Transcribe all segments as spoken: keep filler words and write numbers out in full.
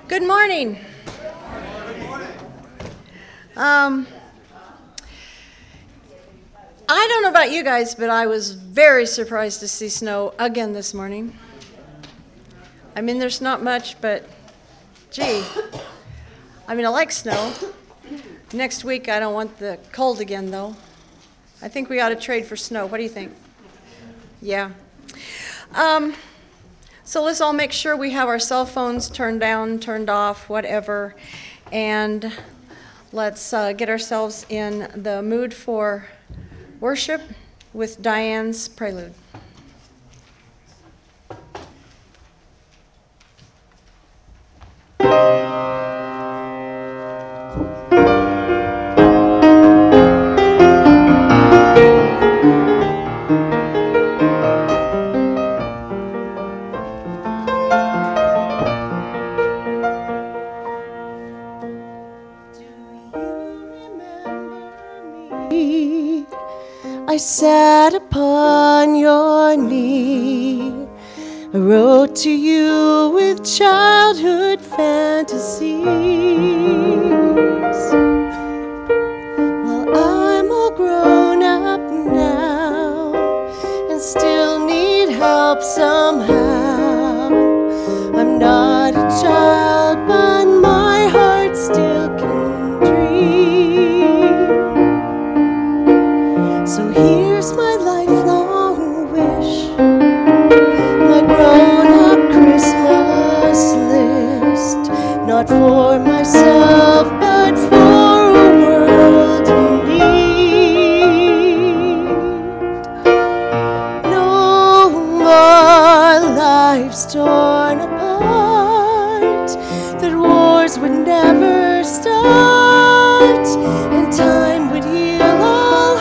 Good morning. Um, I don't know about you guys, but I was very surprised to see snow again this morning. I mean, there's not much, but gee, I mean, I like snow. Next week, I don't want the cold again, though. I think we ought to trade for snow. What do you think? Yeah. Um, so let's all make sure we have our cell phones turned down, turned off, whatever, and let's uh, get ourselves in the mood for worship with Diane's prelude. I sat upon your knee, I wrote to you with childhood fantasies. Well, I'm all grown up now and still need help somehow. I'm not a child, but my heart still can dream. So here's my lifelong wish, my grown-up Christmas list, not for myself, but for a world in need. No more lives torn apart, that wars would never start, and time would heal all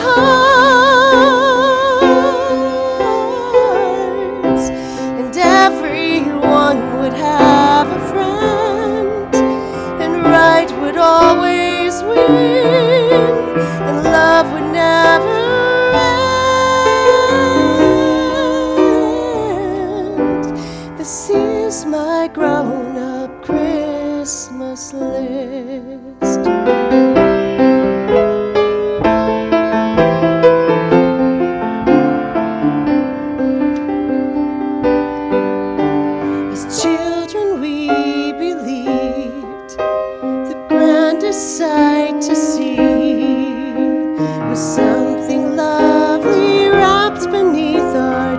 hearts, and everyone would have a friend, and right would always win, and love would never end. This is my grown-up Christmas list. As children we believed the grandest sight to see was something lovely wrapped beneath our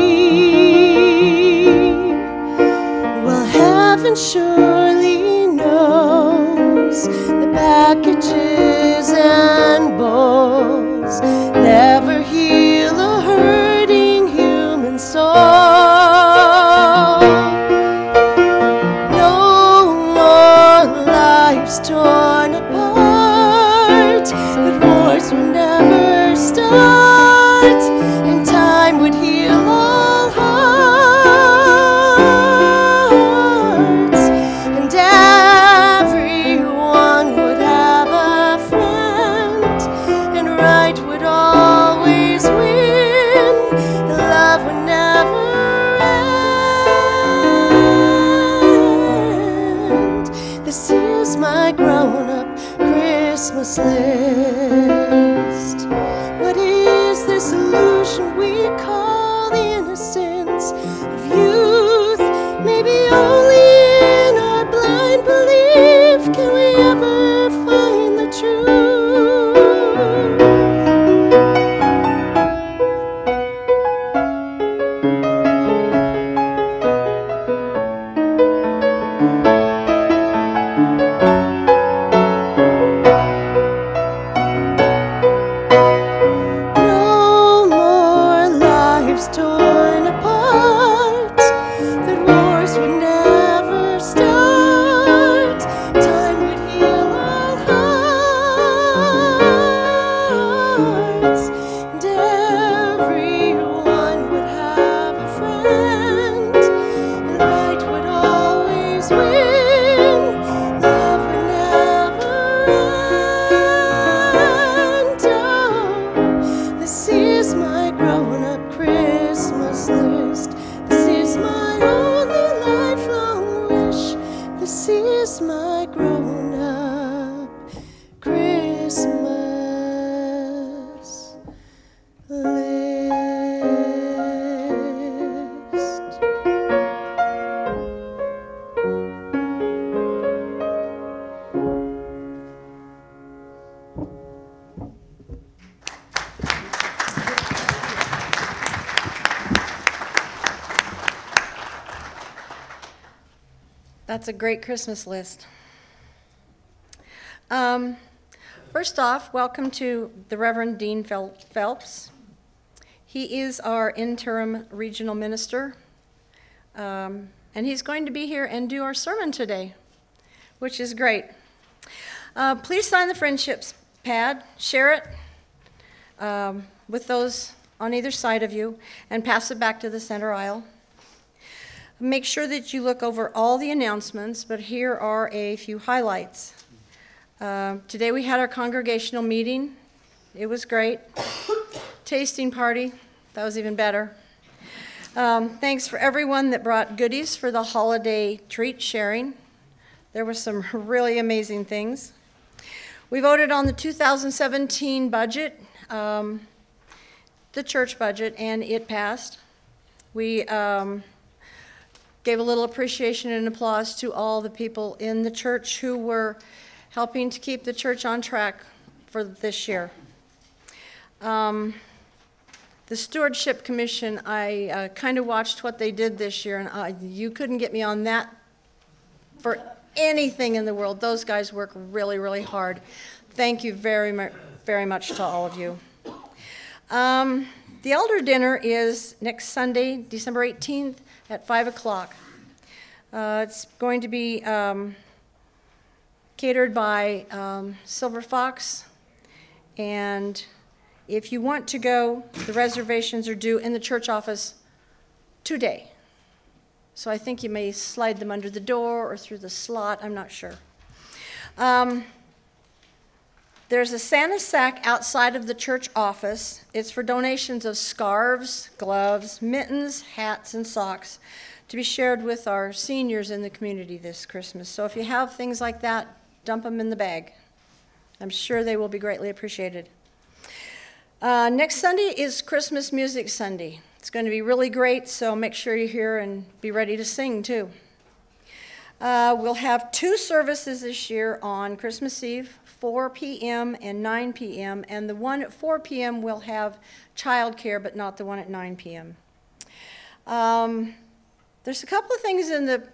tree. Well, heaven surely knows the packages and bowls never heal a hurting human soul. No more lives torn apart, that wars would never start, and time would heal all hearts, and everyone would have a friend, and right would always win, and love would never end. This is my grown-up Christmas list. What is this illusion we call the innocence of youth? Maybe only in our blind belief can we ever find the truth. is my grown-up Christmas list. That's a great Christmas list. Um, first off, welcome to the Reverend Dean Fel- Phelps. He is our interim regional minister, um, and he's going to be here and do our sermon today, which is great. Uh, please sign the friendships pad, share it um, with those on either side of you, and pass it back to the center aisle. Make sure that you look over all the announcements, but here are a few highlights. Uh, today we had our congregational meeting. It was great. Tasting party, that was even better. Um, thanks for everyone that brought goodies for the holiday treat sharing. There were some really amazing things. We voted on the two thousand seventeen budget, um, the church budget, and it passed. We um, gave a little appreciation and applause to all the people in the church who were helping to keep the church on track for this year. Um, the Stewardship Commission, I uh, kind of watched what they did this year, and uh, you couldn't get me on that for anything in the world. Those guys work really, really hard. Thank you very, mu- very much to all of you. Um, the elder dinner is next Sunday, December eighteenth, at five o'clock. Uh, it's going to be um, catered by um, Silver Fox, and if you want to go, the reservations are due in the church office today. So I think you may slide them under the door or through the slot, I'm not sure. Um, There's a Santa sack outside of the church office. It's for donations of scarves, gloves, mittens, hats, and socks to be shared with our seniors in the community this Christmas. So if you have things like that, dump them in the bag. I'm sure they will be greatly appreciated. Uh, next Sunday is Christmas Music Sunday. It's going to be really great, so make sure you're here and be ready to sing too. Uh, we'll have two services this year on Christmas Eve, four p.m. and nine p.m., and the one at four p.m. will have childcare, but not the one at nine p.m. Um, there's a couple of things in the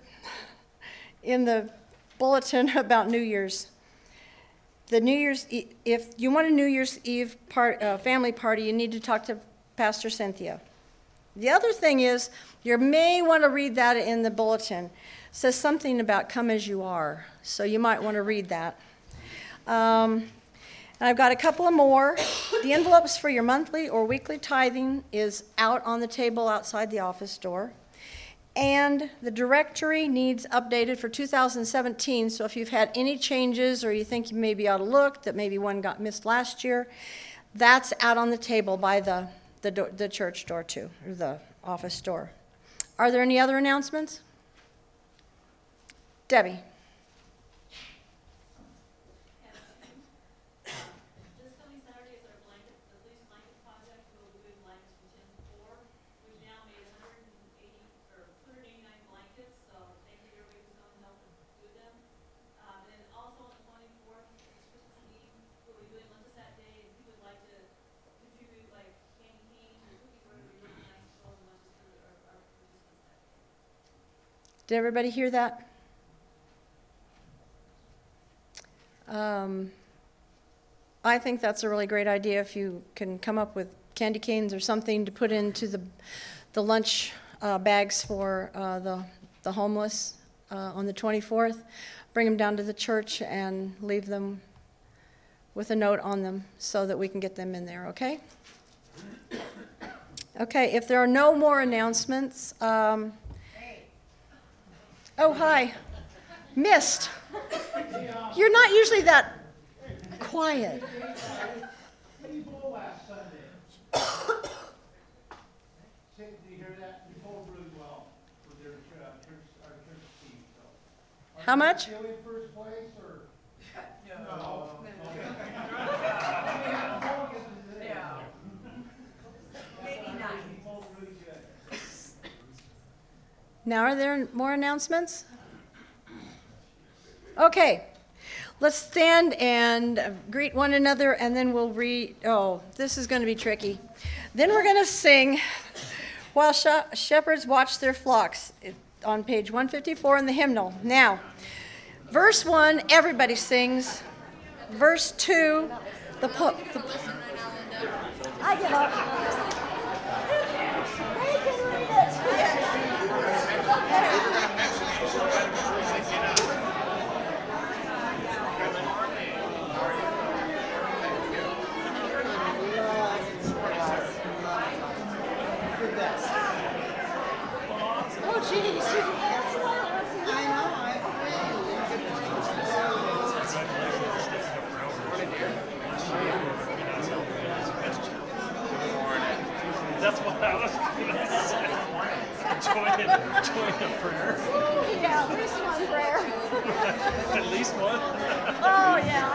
in the bulletin about New Year's. The New Year's, e- if you want a New Year's Eve part, uh, family party, you need to talk to Pastor Cynthia. The other thing is, you may want to read that in the bulletin. It says something about come as you are, so you might want to read that. Um, and I've got a couple of more. The envelopes for your monthly or weekly tithing is out on the table outside the office door. And the directory needs updated for two thousand seventeen, so if you've had any changes or you think you maybe ought to look, that maybe one got missed last year, that's out on the table by the, the, do- the church door too, or the office door. Are there any other announcements? Debbie? This coming Saturday is our blanket, the Least Blanket Project. We'll be doing blankets from ten to four. We've now made one hundred eighty, or one hundred eighty-nine blankets, so thank you to everybody who's come and helped do them. Um, and then also on the twenty-fourth, it's Christmas Eve, we'll be doing lunches that day, and if you would like to contribute like candy canes or cookies, whatever, it'd be really nice to throw the lunches to our, our participants that day. Did everybody hear that? Um, I think that's a really great idea if you can come up with candy canes or something to put into the the lunch uh, bags for uh, the the homeless uh, on the twenty-fourth. Bring them down to the church and leave them with a note on them so that we can get them in there, okay? Okay, if there are no more announcements, um, oh, hi. Missed. You're not usually that quiet. We bowled last Sunday. Did you hear that? We bowled really well with their uh, church, our church team. So How much? Still in first place, or? No. Now, are there more announcements? Okay, let's stand and uh, greet one another, and then we'll read. Oh, this is going to be tricky. Then we're going to sing While Sh- Shepherds Watch Their Flocks it- on page one fifty-four in the hymnal. Now, verse one, everybody sings. Verse two, the, po- the po- I give up. They can read Oh, jeez. I know. I That's what I was going to say. Join, join a prayer. Yeah, at least one prayer. At least one. Oh, yeah.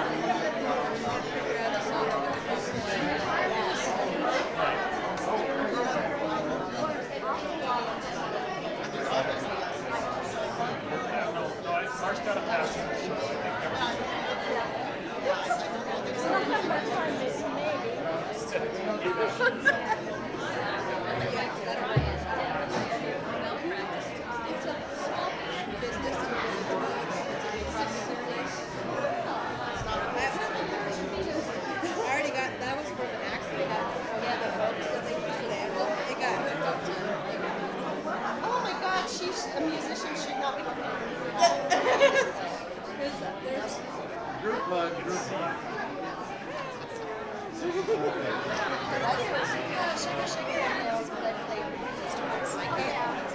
No, I, Mark's got a passion. So I think everything. I already got, that was for the accident. Yeah, the boat that they put it in. It got hooked up to. Oh my God, she's a musician, should not be. Who's that? There's. Group hug, group hug. I do it. She was shaking her nails, but I played instruments. I can't.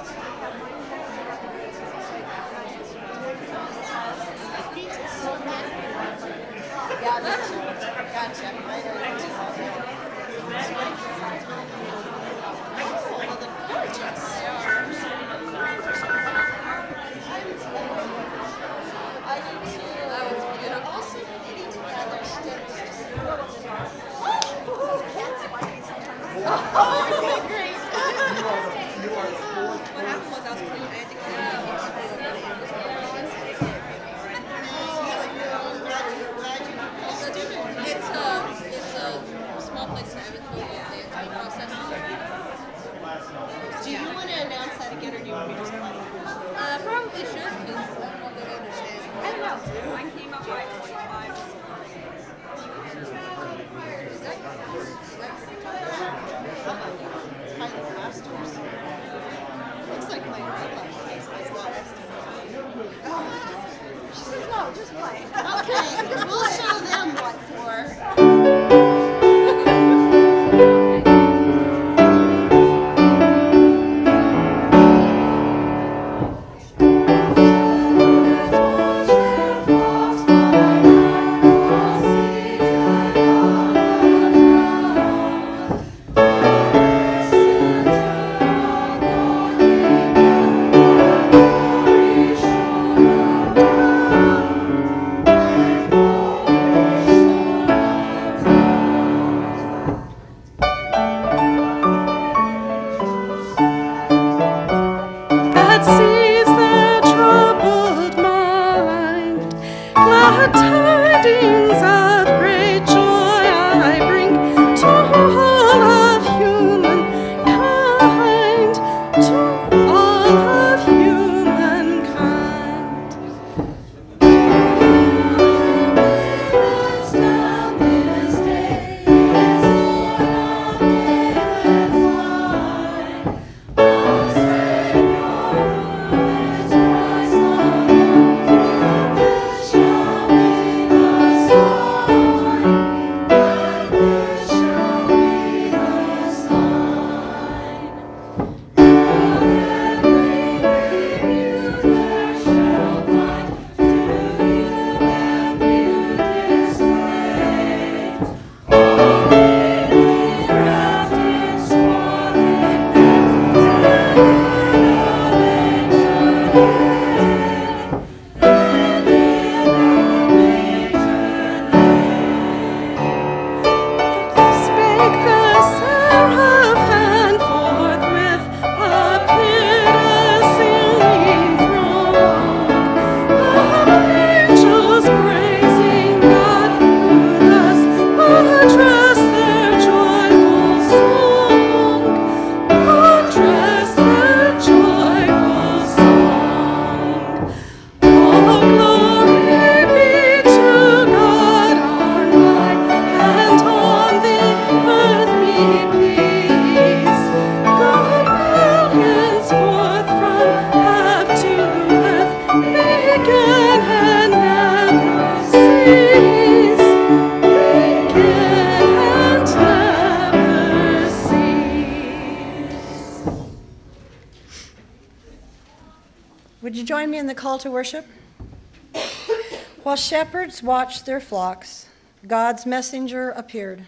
Yeah, gotcha. Gotcha. I I do too. That was beautiful. Also, knitting together sticks. Oh, okay, great. What happened was I was putting, I had to cut it out. It's a, it's a small place in Evansville, the entire process. Do you want to announce that again, or do you want me to just play? Uh, probably should, because I don't know if they understand. I don't know. I came up by forty-five. Is that, is that pretty tall? By the pastors. Looks like my real face is not. She says no, just play. Okay, we'll show them what for. That sees their troubled mind. Glad tidings of great joy I bring to all of humankind, to all of humankind. Would you join me in the call to worship? While shepherds watched their flocks, God's messenger appeared.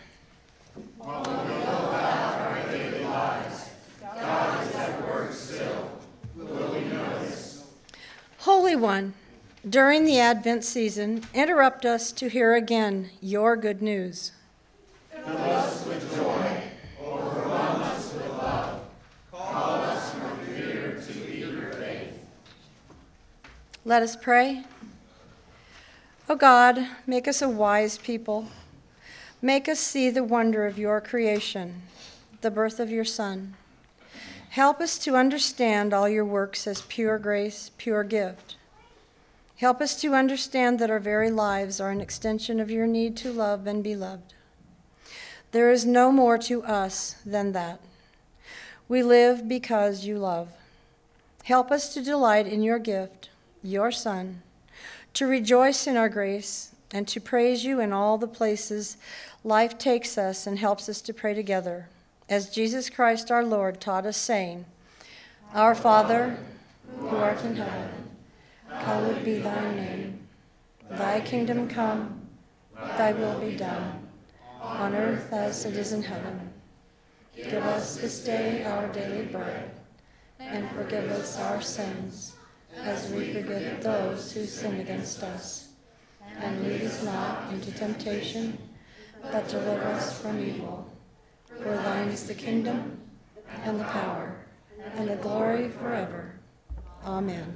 Holy One, during the Advent season, interrupt us to hear again your good news. Fill us with joy, overwhelm us with love, call us from fear to eager faith. Let us pray. O God, make us a wise people. Make us see the wonder of your creation, the birth of your Son. Help us to understand all your works as pure grace, pure gift. Help us to understand that our very lives are an extension of your need to love and be loved. There is no more to us than that. We live because you love. Help us to delight in your gift, your Son, to rejoice in our grace, and to praise you in all the places life takes us and helps us to pray together, as Jesus Christ our Lord taught us, saying, Our Father, who art in heaven, hallowed be thy name. Thy kingdom come, thy will be done, on earth as it is in heaven. Give us this day our daily bread, and forgive us our sins, as we forgive those who sin against us. And lead us not into temptation, but deliver us from evil. For thine is the kingdom, and the power, and the glory forever. Amen.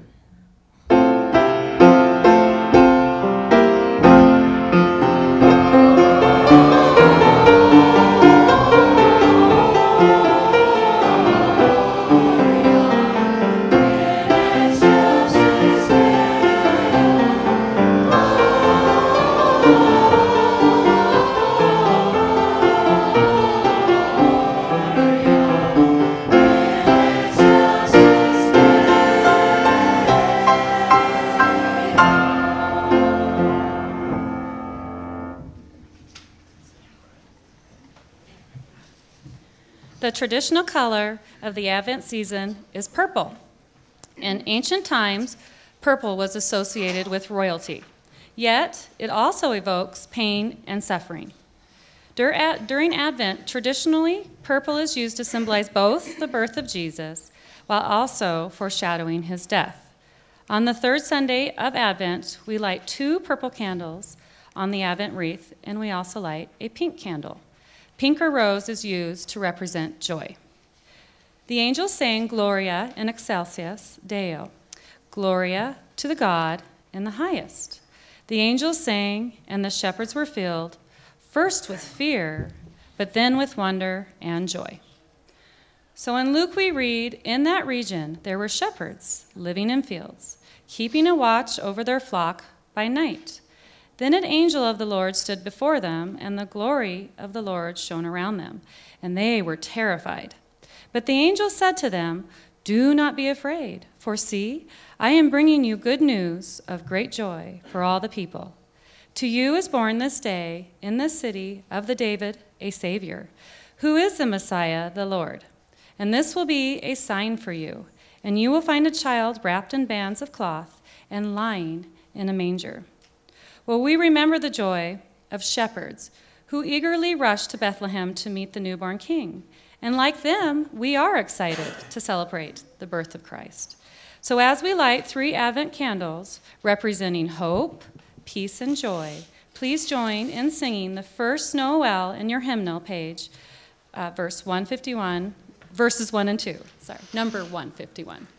The traditional color of the Advent season is purple. In ancient times, purple was associated with royalty. Yet, it also evokes pain and suffering. Dur- During Advent, traditionally, purple is used to symbolize both the birth of Jesus while also foreshadowing his death. On the third Sunday of Advent, we light two purple candles on the Advent wreath, and we also light a pink candle. Pink or rose is used to represent joy. The angels sang Gloria in excelsis Deo, Gloria to the God in the highest. The angels sang, and the shepherds were filled, first with fear, but then with wonder and joy. So in Luke we read, in that region there were shepherds living in fields, keeping a watch over their flock by night. Then an angel of the Lord stood before them, and the glory of the Lord shone around them, and they were terrified. But the angel said to them, Do not be afraid, for see, I am bringing you good news of great joy for all the people. To you is born this day in the city of the David a Savior, who is the Messiah, the Lord. And this will be a sign for you, and you will find a child wrapped in bands of cloth and lying in a manger. Well, we remember the joy of shepherds who eagerly rushed to Bethlehem to meet the newborn king. And like them, we are excited to celebrate the birth of Christ. So as we light three Advent candles representing hope, peace, and joy, please join in singing the first Noel in your hymnal page, uh, verse one fifty-one, verses one and two. Sorry, number one fifty-one.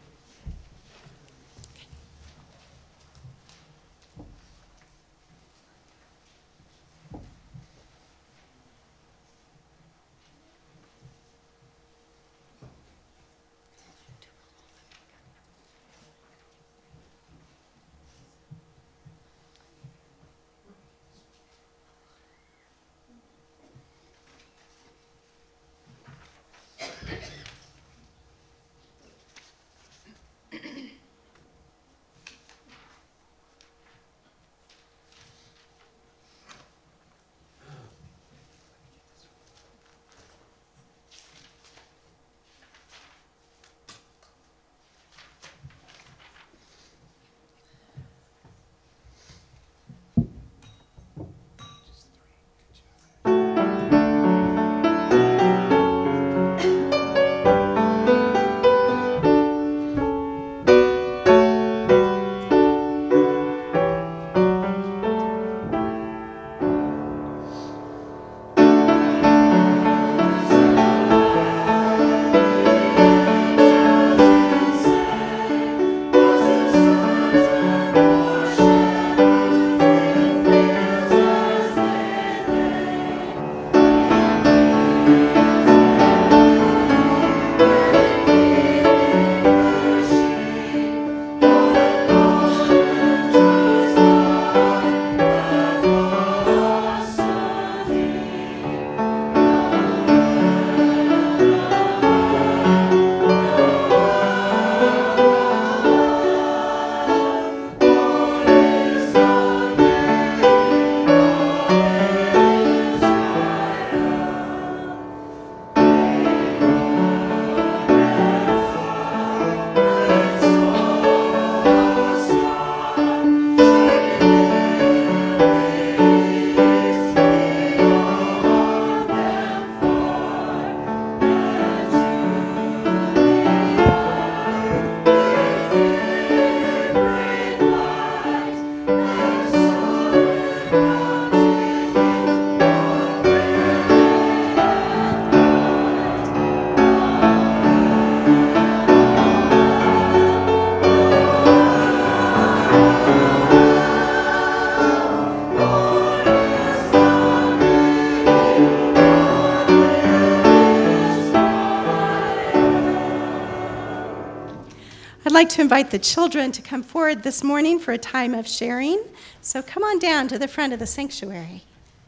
like to invite the children to come forward this morning for a time of sharing. So come on down to the front of the sanctuary.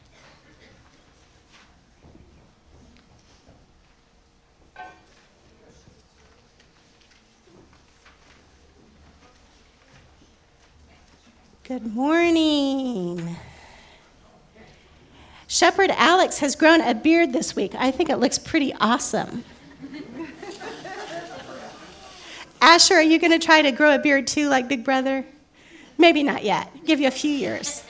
Good morning. Shepherd Alex has grown a beard this week. I think it looks pretty awesome. Asher, are you going to try to grow a beard too, like Big Brother? Maybe not yet. Give you a few years.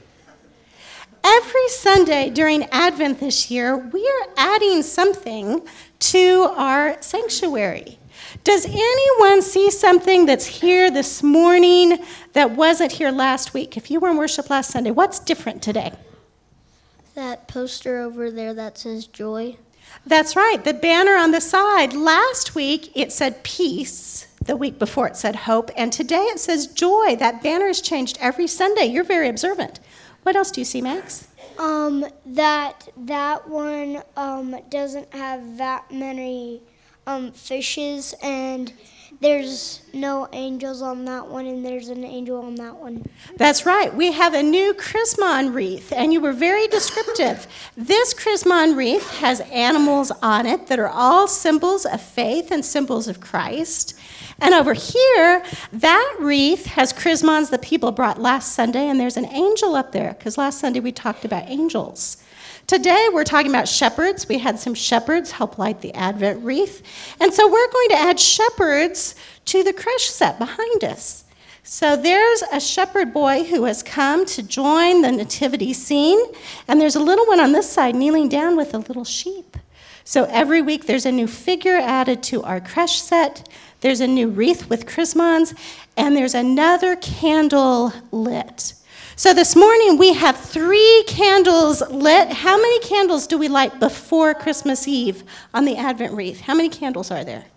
Every Sunday during Advent this year, we are adding something to our sanctuary. Does anyone see something that's here this morning that wasn't here last week? If you were in worship last Sunday, what's different today? That poster over there that says joy. That's right, the banner on the side. Last week it said peace. The week before it said hope. And today it says joy. That banner has changed every Sunday. You're very observant. What else do you see, Max? Um, that that one um, doesn't have that many um, fishes, and there's no angels on that one, and there's an angel on that one. That's right. We have a new Chrismon wreath, and you were very descriptive. This Chrismon wreath has animals on it that are all symbols of faith and symbols of Christ. And over here, that wreath has chrismons that people brought last Sunday, and there's an angel up there, because last Sunday we talked about angels. Today we're talking about shepherds. We had some shepherds help light the Advent wreath. And so we're going to add shepherds to the creche set behind us. So there's a shepherd boy who has come to join the nativity scene, and there's a little one on this side kneeling down with a little sheep. So every week there's a new figure added to our creche set. There's a new wreath with chrismons, and there's another candle lit. So this morning we have three candles lit. How many candles do we light before Christmas Eve on the Advent wreath? How many candles are there?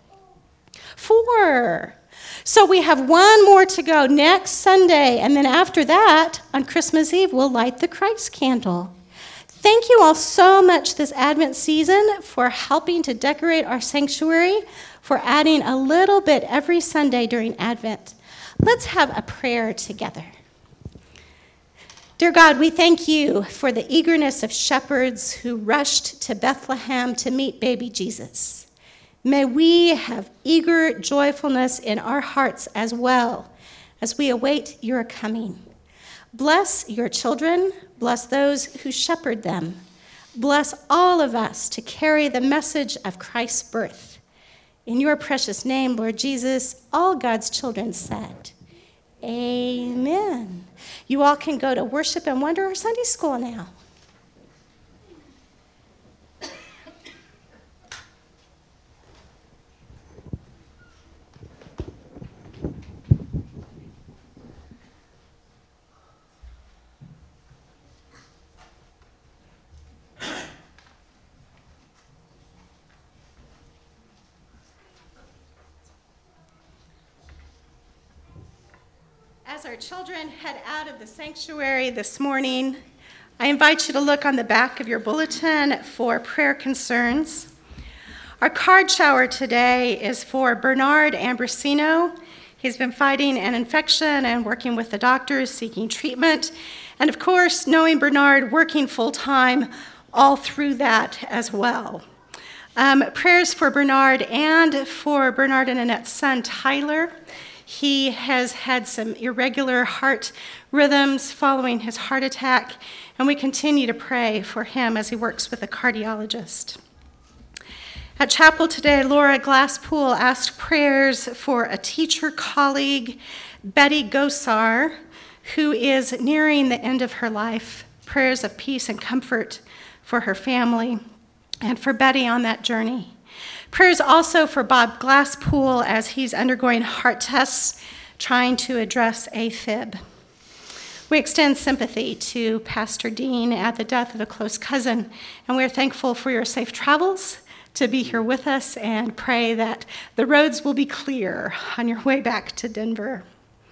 Four. So we have one more to go next Sunday, and then after that, on Christmas Eve, we'll light the Christ candle. Thank you all so much this Advent season for helping to decorate our sanctuary, for adding a little bit every Sunday during Advent. Let's have a prayer together. Dear God, we thank you for the eagerness of shepherds who rushed to Bethlehem to meet baby Jesus. May we have eager joyfulness in our hearts as well as we await your coming. Bless your children, bless those who shepherd them. Bless all of us to carry the message of Christ's birth. In your precious name, Lord Jesus, all God's children said, amen. You all can go to Worship and Wonder or Sunday school now. As our children head out of the sanctuary this morning, I invite you to look on the back of your bulletin for prayer concerns. Our card shower today is for Bernard Ambrosino. He's been fighting an infection and working with the doctors, seeking treatment. And of course, knowing Bernard working full-time all through that as well. Um, prayers for Bernard and for Bernard and Annette's son, Tyler. He has had some irregular heart rhythms following his heart attack, and we continue to pray for him as he works with a cardiologist. At chapel today, Laura Glasspool asked prayers for a teacher colleague, Betty Gosar, who is nearing the end of her life. Prayers of peace and comfort for her family and for Betty on that journey. Prayers also for Bob Glasspool as he's undergoing heart tests, trying to address AFib. We extend sympathy to Pastor Dean at the death of a close cousin, and we're thankful for your safe travels to be here with us, and pray that the roads will be clear on your way back to Denver.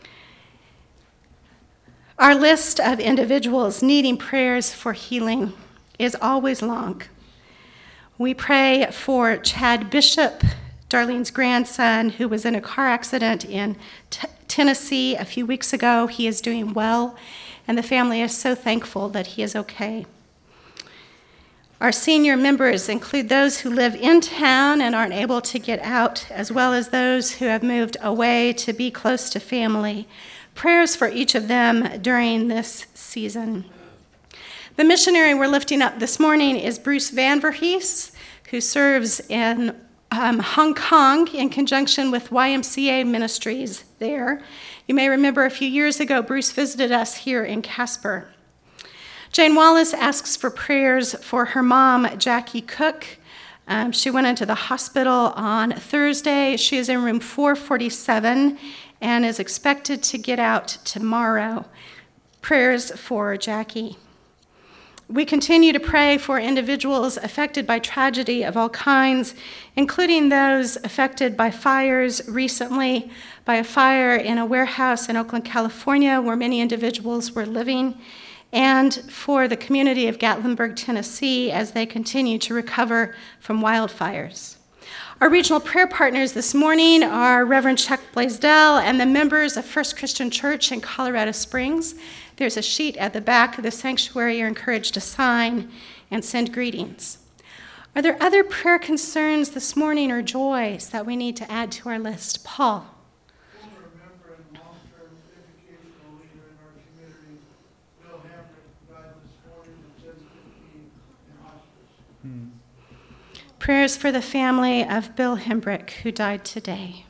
Our list of individuals needing prayers for healing is always long. We pray for Chad Bishop, Darlene's grandson, who was in a car accident in T- Tennessee a few weeks ago. He is doing well, and the family is so thankful that he is okay. Our senior members include those who live in town and aren't able to get out, as well as those who have moved away to be close to family. Prayers for each of them during this season. The missionary we're lifting up this morning is Bruce Van Verhees, who serves in um, Hong Kong in conjunction with Y M C A ministries there. You may remember a few years ago, Bruce visited us here in Casper. Jane Wallace asks for prayers for her mom, Jackie Cook. Um, she went into the hospital on Thursday. She is in room four forty-seven and is expected to get out tomorrow. Prayers for Jackie. We continue to pray for individuals affected by tragedy of all kinds, including those affected by fires recently, by a fire in a warehouse in Oakland, California, where many individuals were living, and for the community of Gatlinburg, Tennessee, as they continue to recover from wildfires. Our regional prayer partners this morning are Reverend Chuck Blaisdell and the members of First Christian Church in Colorado Springs. There's a sheet at the back of the sanctuary you're encouraged to sign and send greetings. Are there other prayer concerns this morning or joys that we need to add to our list? Paul. Former member and long-term educational leader in our community, Bill Hamrick, died this morning at ten fifteen in hospice. Prayers for the family of Bill Hembrick, who died today.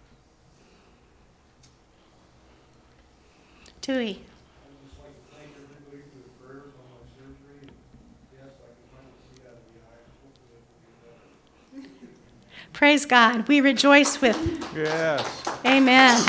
Dewey. I'd just like to thank everybody for the prayers on my surgery. And yes, I can finally see out of the eye. Hopefully it will be better. Praise God. We rejoice with. Yes. Amen.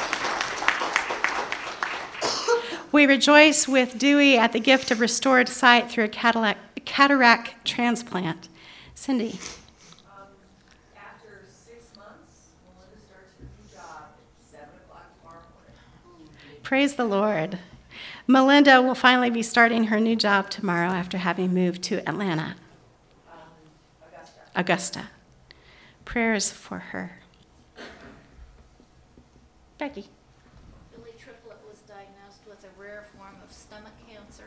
We rejoice with Dewey at the gift of restored sight through a cataract, cataract transplant. Cindy. Um, after six months, Melinda starts her new job at seven o'clock tomorrow morning. Praise the Lord. Melinda will finally be starting her new job tomorrow after having moved to Atlanta. Um, Augusta. Augusta. Prayers for her. Becky. Billy Triplett was diagnosed with a rare form of stomach cancer.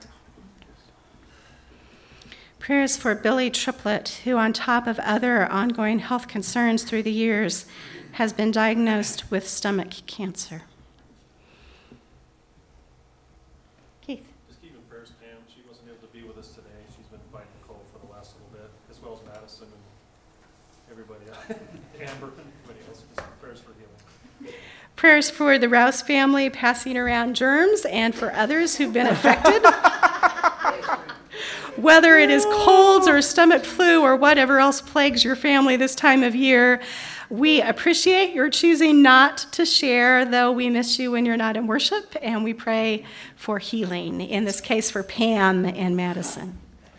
Prayers for Billy Triplett, who, on top of other ongoing health concerns through the years, has been diagnosed with stomach cancer. Keith. Just keep in prayers, Pam. She wasn't able to be with us today. She's been fighting a cold for the last little bit, as well as Madison and everybody else. Amber and everybody else. Just prayers for healing. Prayers for the Rouse family passing around germs and for others who've been affected. Whether it is colds or stomach flu or whatever else plagues your family this time of year, we appreciate your choosing not to share, though we miss you when you're not in worship, and we pray for healing, in this case for Pam and Madison.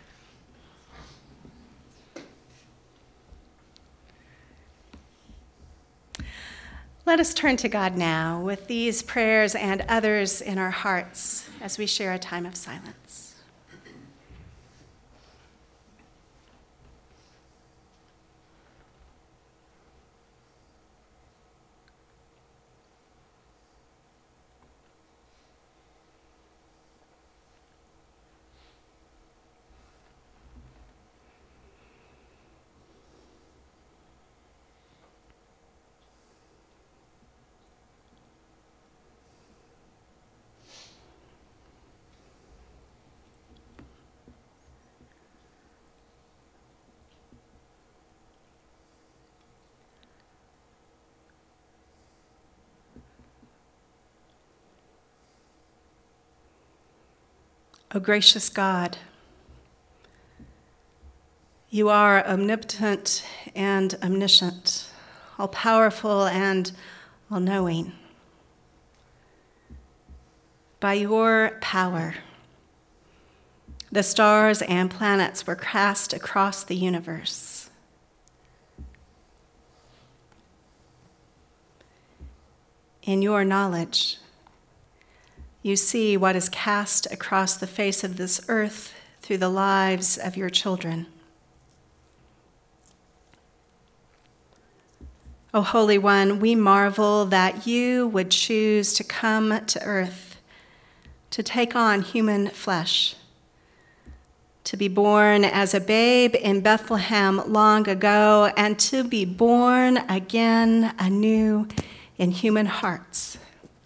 Let us turn to God now with these prayers and others in our hearts as we share a time of silence. O gracious God, you are omnipotent and omniscient, all-powerful and all-knowing. By your power, the stars and planets were cast across the universe. In your knowledge, you see what is cast across the face of this earth through the lives of your children. O Holy One, we marvel that you would choose to come to earth, to take on human flesh, to be born as a babe in Bethlehem long ago, and to be born again anew in human hearts.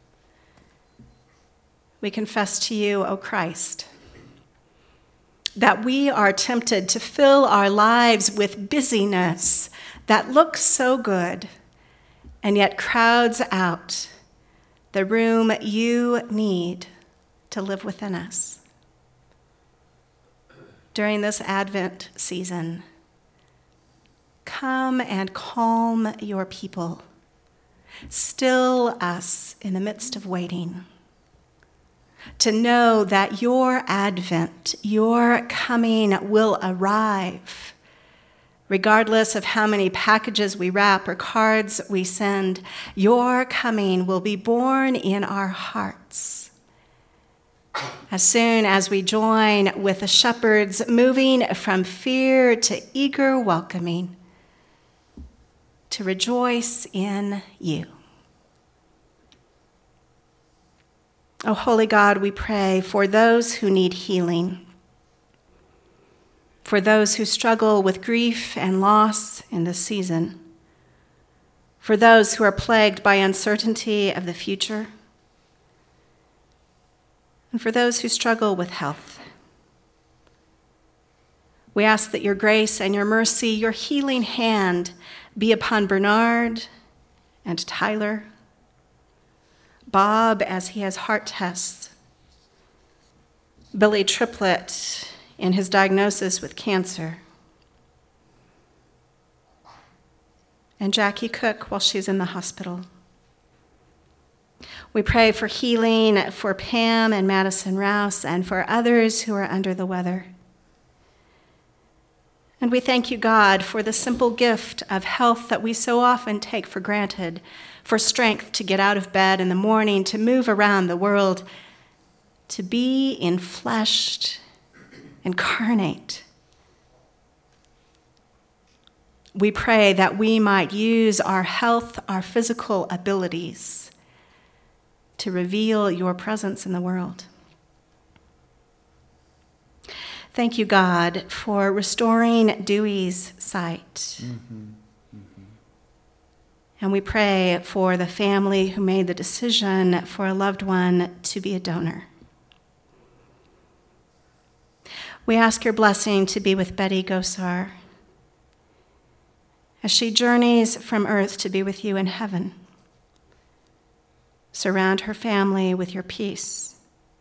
We confess to you, O Christ, that we are tempted to fill our lives with busyness that looks so good and yet crowds out the room you need to live within us. During this Advent season, come and calm your people. Still us in the midst of waiting, to know that your advent, your coming will arrive, regardless of how many packages we wrap or cards we send. Your coming will be born in our hearts. As soon as we join with the shepherds, moving from fear to eager welcoming, to rejoice in you. O Holy God, we pray for those who need healing, for those who struggle with grief and loss in this season, for those who are plagued by uncertainty of the future, and for those who struggle with health. We ask that your grace and your mercy, your healing hand, be upon Bernard and Tyler, Bob as he has heart tests, Billy Triplett in his diagnosis with cancer, and Jackie Cook while she's in the hospital. We pray for healing for Pam and Madison Rouse and for others who are under the weather. And we thank you, God, for the simple gift of health that we so often take for granted, for strength to get out of bed in the morning, to move around the world, to be enfleshed, incarnate. We pray that we might use our health, our physical abilities, to reveal your presence in the world. Thank you, God, for restoring Dewey's sight. Mm-hmm. Mm-hmm. And we pray for the family who made the decision for a loved one to be a donor. We ask your blessing to be with Betty Gosar as she journeys from earth to be with you in heaven. Surround her family with your peace.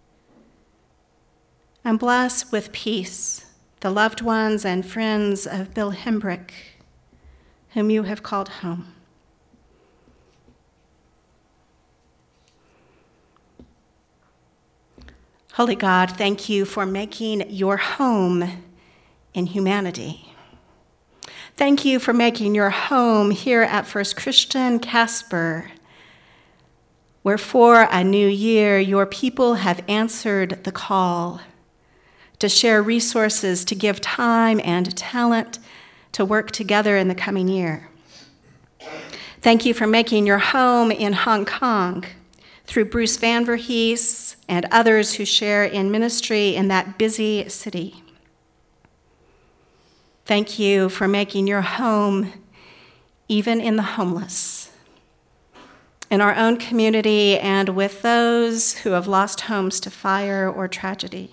And bless with peace the loved ones and friends of Bill Hembrick, whom you have called home. Holy God, thank you for making your home in humanity. Thank you for making your home here at First Christian Casper, where for a new year your people have answered the call to share resources, to give time and talent to work together in the coming year. Thank you for making your home in Hong Kong through Bruce Van Verhees and others who share in ministry in that busy city. Thank you for making your home even in the homeless, in our own community and with those who have lost homes to fire or tragedy.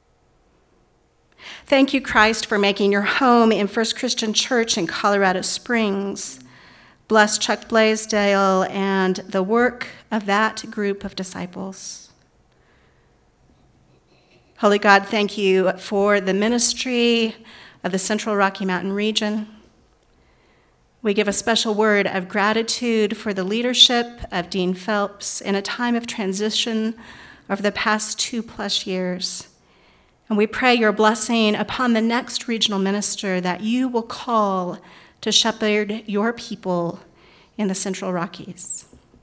Thank you, Christ, for making your home in First Christian Church in Colorado Springs. Bless Chuck Blaisdell and the work of that group of disciples. Holy God, thank you for the ministry of the Central Rocky Mountain region. We give a special word of gratitude for the leadership of Dean Phelps in a time of transition over the past two plus years. And we pray your blessing upon the next regional minister that you will call to shepherd your people in the Central Rockies.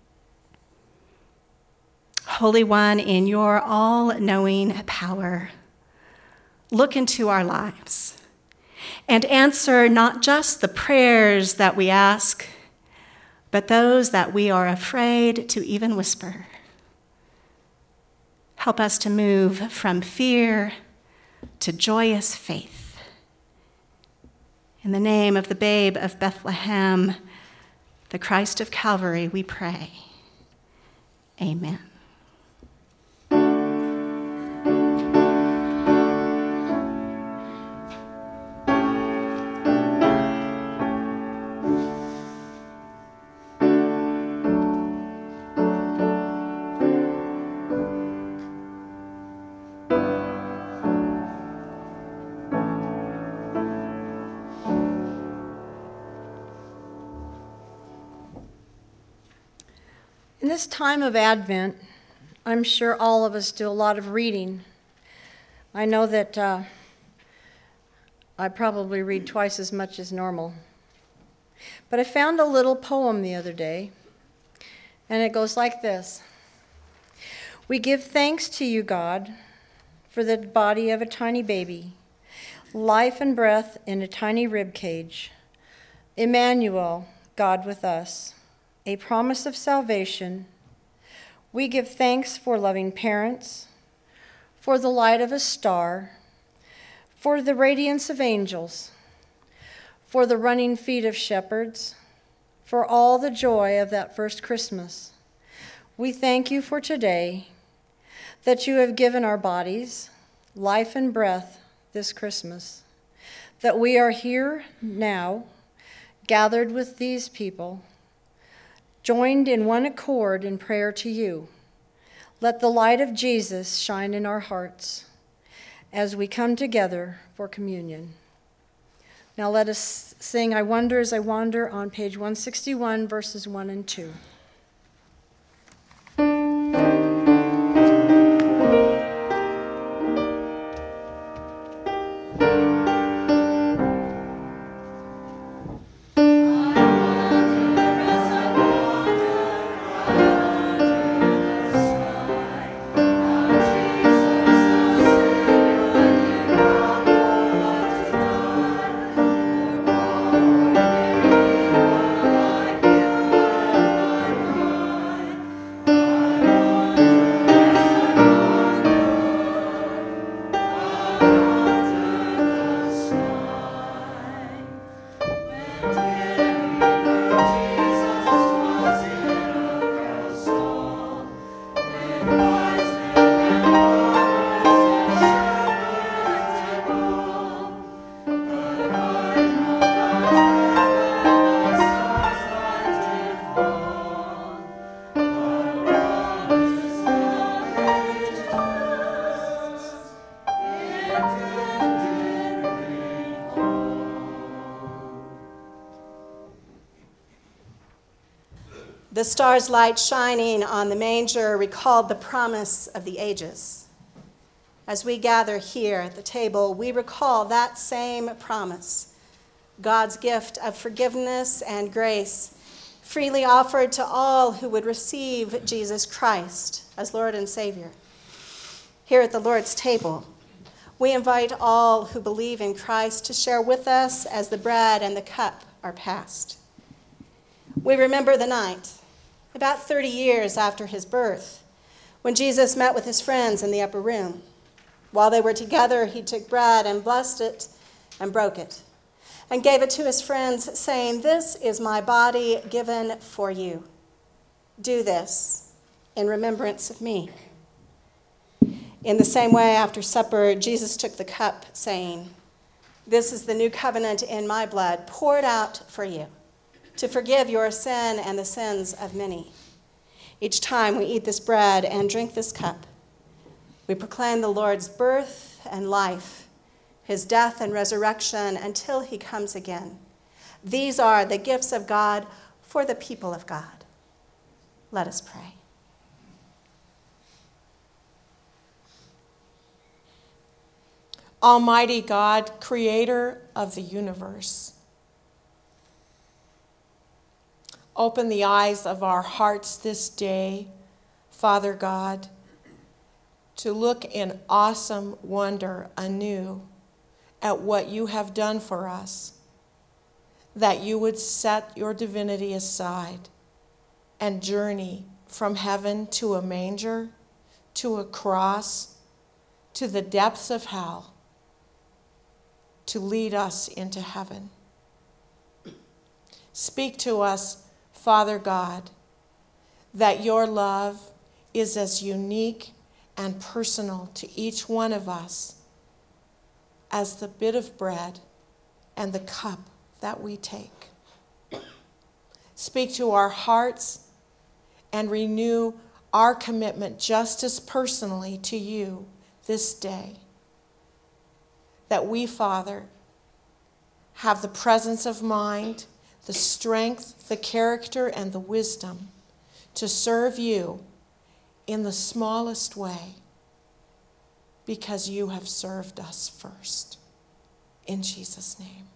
Holy One, in your all-knowing power, look into our lives and answer not just the prayers that we ask, but those that we are afraid to even whisper. Help us to move from fear to joyous faith. In the name of the babe of Bethlehem, the Christ of Calvary, we pray. Amen. In this time of Advent, I'm sure all of us do a lot of reading. I know that uh, I probably read twice as much as normal. But I found a little poem the other day, and it goes like this. We give thanks to you, God, for the body of a tiny baby, life and breath in a tiny rib cage. Emmanuel, God with us. A promise of salvation. We give thanks for loving parents, for the light of a star, for the radiance of angels, for the running feet of shepherds, for all the joy of that first Christmas. We thank you for today, that you have given our bodies life and breath this Christmas, that we are here now, gathered with these people, joined in one accord in prayer to you. Let the light of Jesus shine in our hearts as we come together for communion. Now let us sing I Wonder as I Wander on page one sixty-one, verses one and two. The star's light shining on the manger recalled the promise of the ages. As we gather here at the table, we recall that same promise, God's gift of forgiveness and grace, freely offered to all who would receive Jesus Christ as Lord and Savior. Here at the Lord's table, we invite all who believe in Christ to share with us as the bread and the cup are passed. We remember the night, about thirty years after his birth, when Jesus met with his friends in the upper room. While they were together, he took bread and blessed it and broke it and gave it to his friends, saying, "This is my body given for you. Do this in remembrance of me." In the same way, after supper, Jesus took the cup, saying, "This is the new covenant in my blood, poured out for you, to forgive your sin and the sins of many. Each time we eat this bread and drink this cup, we proclaim the Lord's birth and life, his death and resurrection until he comes again. These are the gifts of God for the people of God." Let us pray. Almighty God, creator of the universe, open the eyes of our hearts this day, Father God, to look in awesome wonder anew at what you have done for us, that you would set your divinity aside and journey from heaven to a manger, to a cross, to the depths of hell, to lead us into heaven. Speak to us, Father God, that your love is as unique and personal to each one of us as the bit of bread and the cup that we take. Speak to our hearts and renew our commitment just as personally to you this day. That we, Father, have the presence of mind, the strength, the character, and the wisdom to serve you in the smallest way, because you have served us first. In Jesus' name.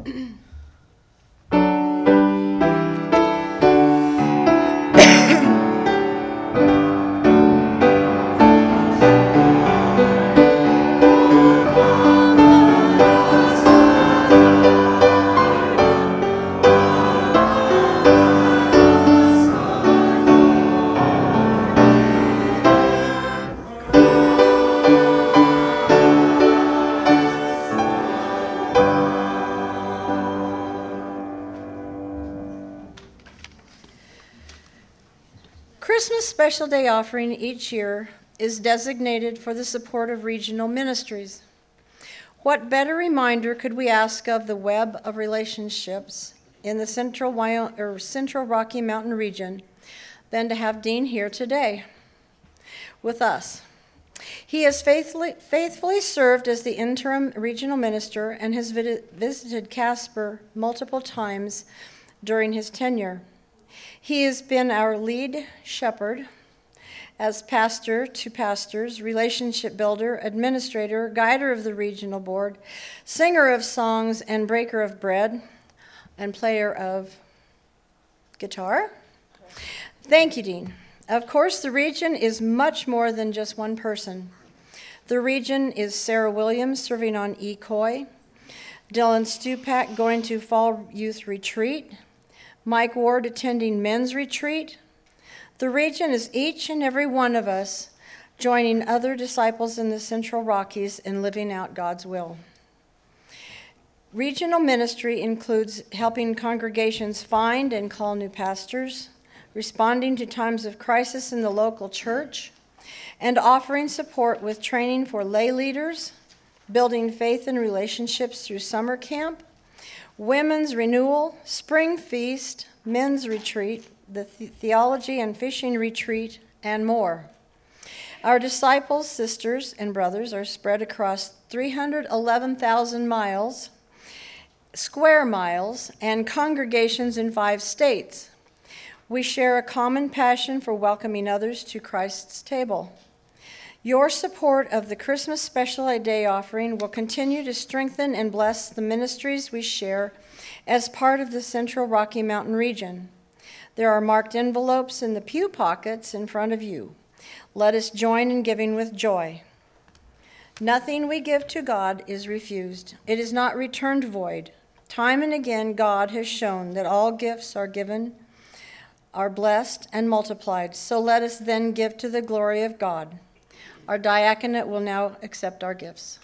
Christmas Special Day offering each year is designated for the support of regional ministries. What better reminder could we ask of the web of relationships in the Central, Wyoming, or Central Rocky Mountain region than to have Dean here today with us. He has faithfully, faithfully served as the interim regional minister and has visited Casper multiple times during his tenure. He has been our lead shepherd as pastor to pastors, relationship builder, administrator, guider of the regional board, singer of songs and breaker of bread, and player of guitar. Thank you, Dean. Of course, the region is much more than just one person. The region is Sarah Williams serving on E C O I, Dylan Stupak going to Fall Youth Retreat, Mike Ward attending men's retreat. The region is each and every one of us joining other disciples in the Central Rockies in living out God's will. Regional ministry includes helping congregations find and call new pastors, responding to times of crisis in the local church, and offering support with training for lay leaders, building faith and relationships through summer camp, women's renewal, spring feast, men's retreat, the the- theology and fishing retreat, and more. Our disciples, sisters, and brothers are spread across three hundred eleven thousand miles, square miles, and congregations in five states. We share a common passion for welcoming others to Christ's table. Your support of the Christmas Special Day offering will continue to strengthen and bless the ministries we share as part of the Central Rocky Mountain region. There are marked envelopes in the pew pockets in front of you. Let us join in giving with joy. Nothing we give to God is refused. It is not returned void. Time and again, God has shown that all gifts are given, are blessed, and multiplied. So let us then give to the glory of God. Our diaconate will now accept our gifts.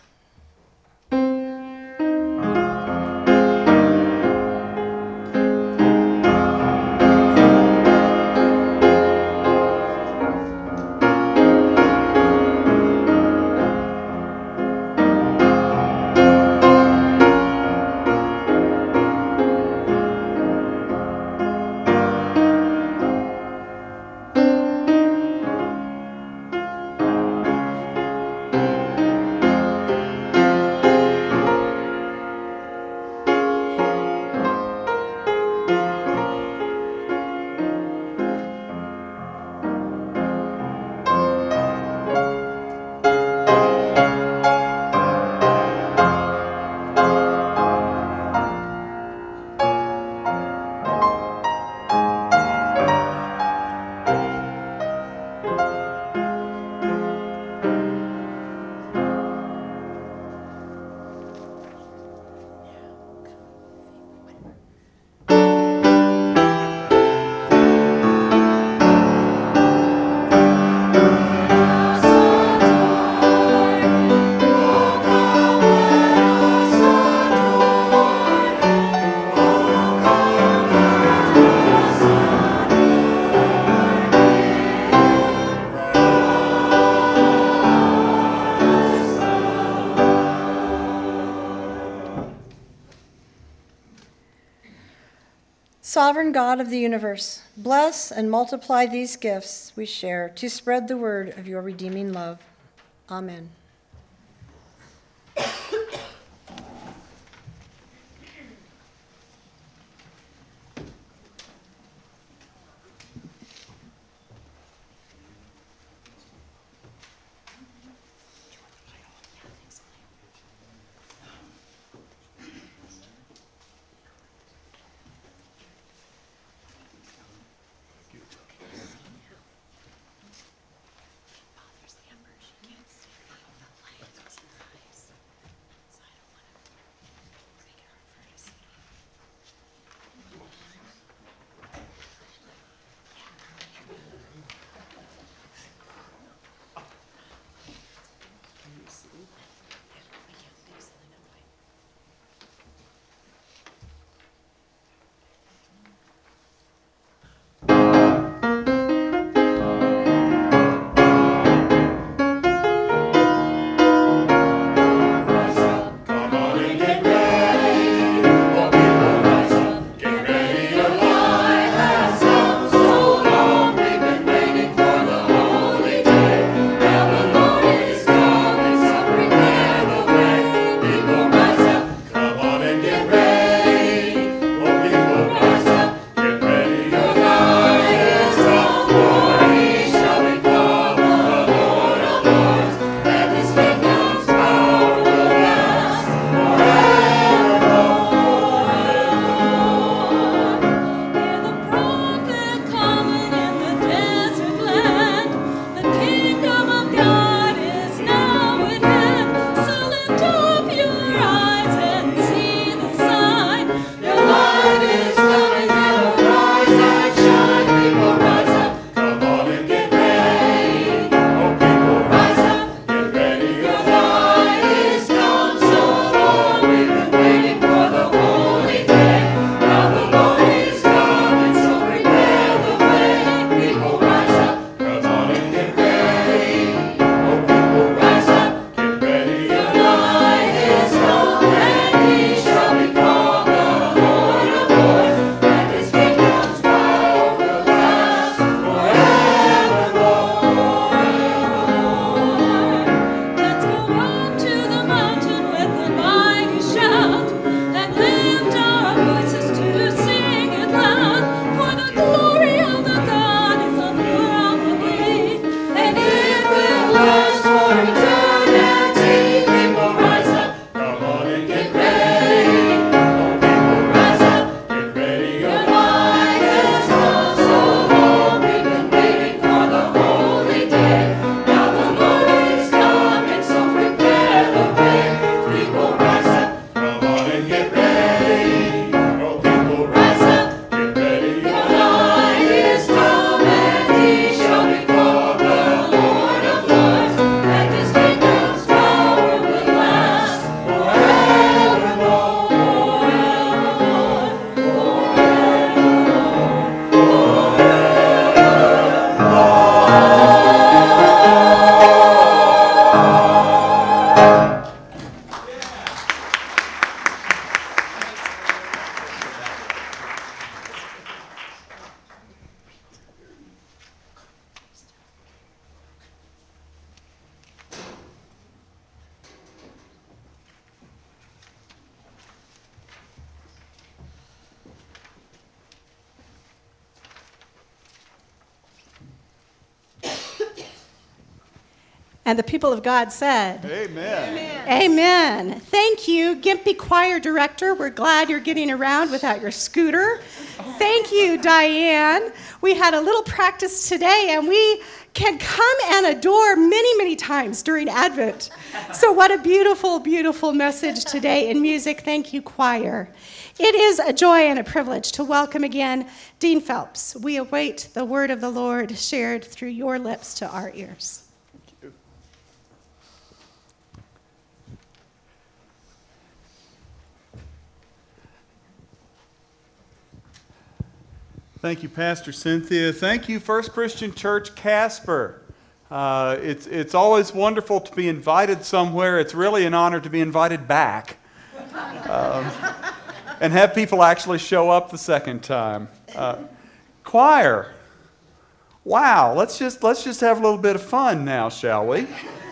Sovereign God of the universe, bless and multiply these gifts we share to spread the word of your redeeming love. Amen. And the people of God said, Amen. Amen. Amen. Thank you, Gimpy Choir Director. We're glad you're getting around without your scooter. Thank you, Diane. We had a little practice today, and we can come and adore many, many times during Advent. So what a beautiful, beautiful message today in music. Thank you, choir. It is a joy and a privilege to welcome again Dean Phelps. We await the word of the Lord shared through your lips to our ears. Thank you, Pastor Cynthia. Thank you, First Christian Church Casper. Uh, it's, it's always wonderful to be invited somewhere. It's really an honor to be invited back um, and have people actually show up the second time. Uh, choir. Wow, let's just, let's just have a little bit of fun now, shall we?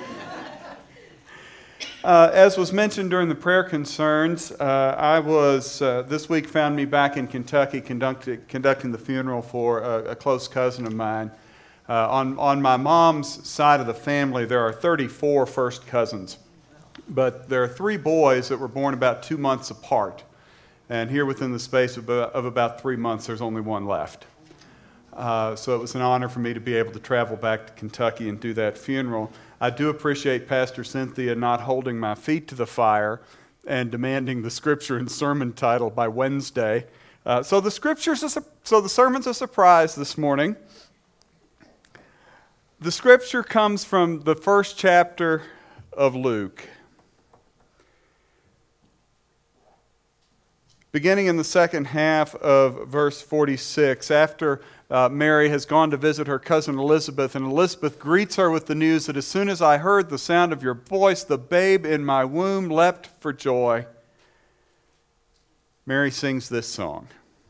Uh, as was mentioned during the prayer concerns, uh, I was, uh, this week found me back in Kentucky conducting, conducting the funeral for a, a close cousin of mine. Uh, on, on my mom's side of the family, there are thirty-four first cousins, but there are three boys that were born about two months apart. And here within the space of about, of about three months, there's only one left. Uh, so it was an honor for me to be able to travel back to Kentucky and do that funeral. I do appreciate Pastor Cynthia not holding my feet to the fire and demanding the scripture and sermon title by Wednesday. Uh, so the scriptures, are, so the sermon's a surprise this morning. The scripture comes from the first chapter of Luke. Beginning in the second half of verse forty-six, after uh, Mary has gone to visit her cousin Elizabeth, and Elizabeth greets her with the news that as soon as I heard the sound of your voice, the babe in my womb leapt for joy. Mary sings this song.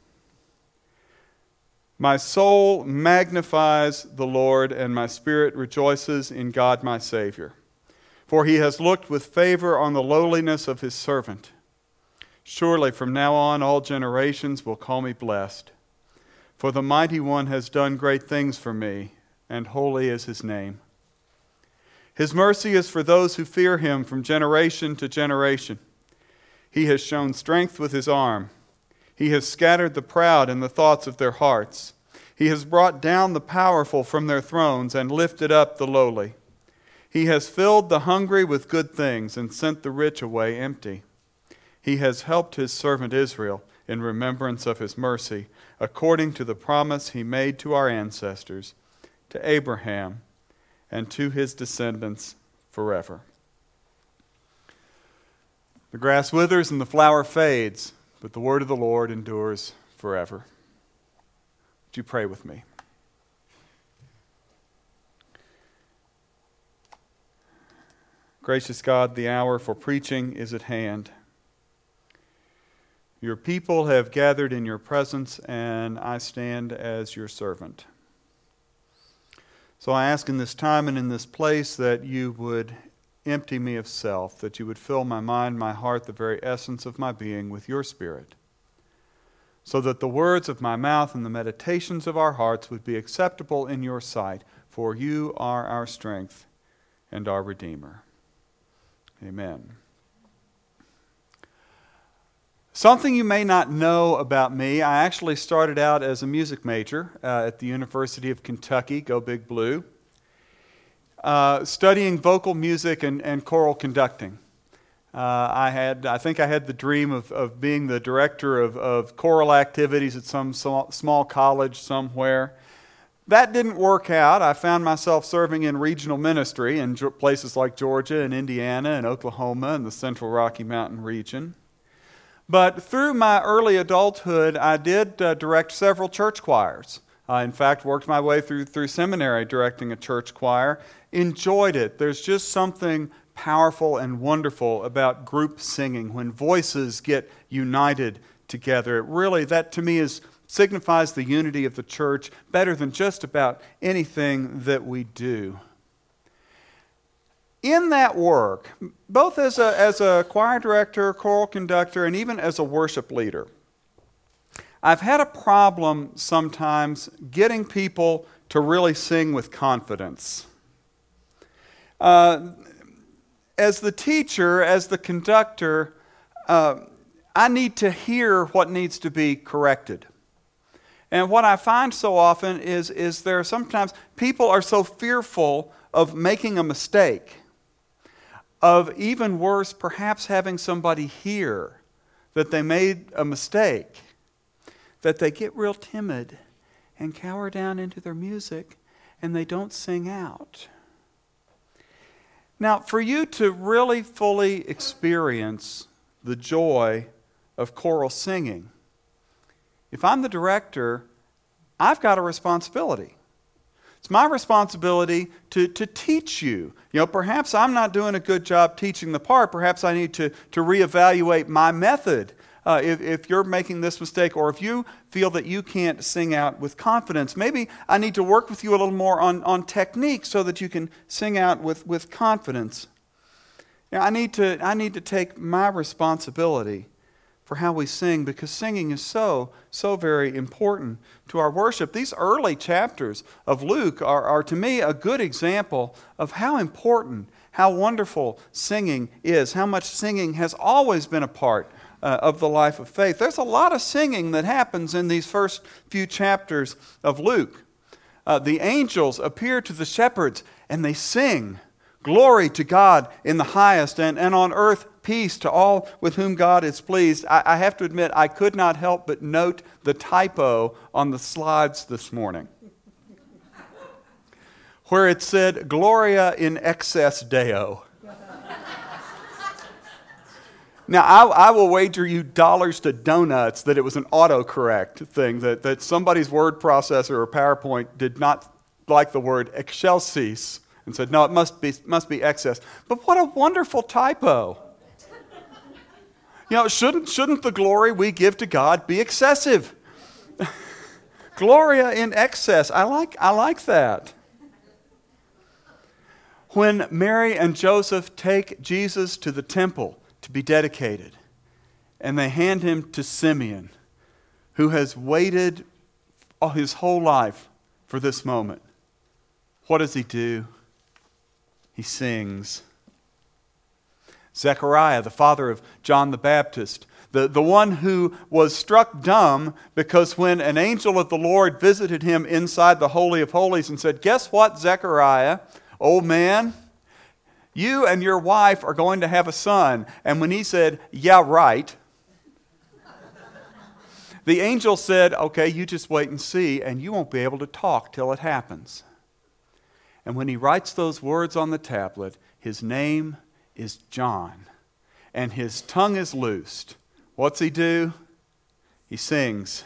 My soul magnifies the Lord, and my spirit rejoices in God my Savior. For he has looked with favor on the lowliness of his servant. Surely from now on all generations will call me blessed. For the Mighty One has done great things for me, and holy is his name. His mercy is for those who fear him from generation to generation. He has shown strength with his arm. He has scattered the proud in the thoughts of their hearts. He has brought down the powerful from their thrones and lifted up the lowly. He has filled the hungry with good things and sent the rich away empty. He has helped his servant Israel in remembrance of his mercy, according to the promise he made to our ancestors, to Abraham, and to his descendants forever. The grass withers and the flower fades, but the word of the Lord endures forever. Would you pray with me? Gracious God, the hour for preaching is at hand. Your people have gathered in your presence, and I stand as your servant. So I ask in this time and in this place that you would empty me of self, that you would fill my mind, my heart, the very essence of my being with your Spirit, so that the words of my mouth and the meditations of our hearts would be acceptable in your sight, for you are our strength and our Redeemer. Amen. Something you may not know about me, I actually started out as a music major uh, at the University of Kentucky, go Big Blue, uh, studying vocal music and, and choral conducting. Uh, I had, I think I had the dream of, of being the director of, of choral activities at some small, small college somewhere. That didn't work out. I found myself serving in regional ministry in places like Georgia and Indiana and Oklahoma and the Central Rocky Mountain region. But through my early adulthood, I did uh, direct several church choirs. I, in fact, worked my way through, through seminary directing a church choir. Enjoyed it. There's just something powerful and wonderful about group singing when voices get united together. It really, that to me is signifies the unity of the church better than just about anything that we do. In that work, both as a, as a choir director, choral conductor, and even as a worship leader, I've had a problem sometimes getting people to really sing with confidence. Uh, as the teacher, as the conductor, uh, I need to hear what needs to be corrected. And what I find so often is, is there are sometimes people are so fearful of making a mistake, of even worse, perhaps having somebody hear that they made a mistake, that they get real timid and cower down into their music and they don't sing out. Now, for you to really fully experience the joy of choral singing, if I'm the director, I've got a responsibility. It's my responsibility to, to teach you. You know, perhaps I'm not doing a good job teaching the part. Perhaps I need to, to reevaluate my method uh, if, if you're making this mistake, or if you feel that you can't sing out with confidence. Maybe I need to work with you a little more on, on technique so that you can sing out with, with confidence. You know, I need to, I need to take my responsibility for how we sing, because singing is so, so very important to our worship. These early chapters of Luke are, are to me a good example of how important, how wonderful singing is, how much singing has always been a part uh, of the life of faith. There's a lot of singing that happens in these first few chapters of Luke. Uh, the angels appear to the shepherds and they sing, "Glory to God in the highest, and, and on earth peace to all with whom God is pleased." I, I have to admit, I could not help but note the typo on the slides this morning, where it said, "Gloria in excess Deo." Now, I, I will wager you dollars to donuts that it was an autocorrect thing, that, that somebody's word processor or PowerPoint did not like the word excelsis and said, no, it must be, must be excess. But what a wonderful typo. You know, shouldn't, shouldn't the glory we give to God be excessive? Gloria in excess. I like, I like that. When Mary and Joseph take Jesus to the temple to be dedicated, and they hand him to Simeon, who has waited all his whole life for this moment, what does he do? He sings. Zechariah, the father of John the Baptist, the, the one who was struck dumb because when an angel of the Lord visited him inside the Holy of Holies and said, "Guess what, Zechariah, old man? You and your wife are going to have a son." And when he said, "Yeah, right," the angel said, "Okay, you just wait and see, and you won't be able to talk till it happens." And when he writes those words on the tablet, his name is John, and his tongue is loosed. What's he do? He sings.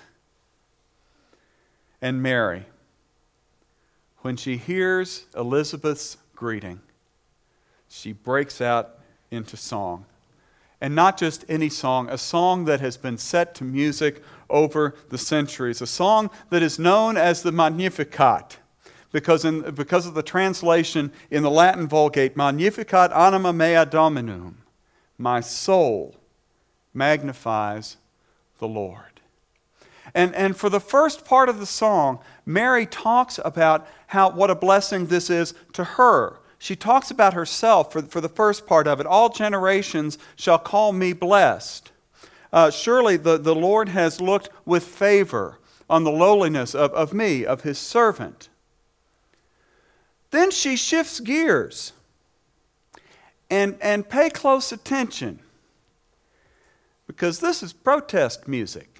And Mary, when she hears Elizabeth's greeting, she breaks out into song. And not just any song, a song that has been set to music over the centuries, a song that is known as the Magnificat. Because, in, because of the translation in the Latin Vulgate, "Magnificat anima mea Dominum," my soul magnifies the Lord. And, and for the first part of the song, Mary talks about how what a blessing this is to her. She talks about herself for, for the first part of it. "All generations shall call me blessed." Uh, surely the, the Lord has looked with favor on the lowliness of, of me, of his servant. Then she shifts gears. And, and pay close attention, because this is protest music.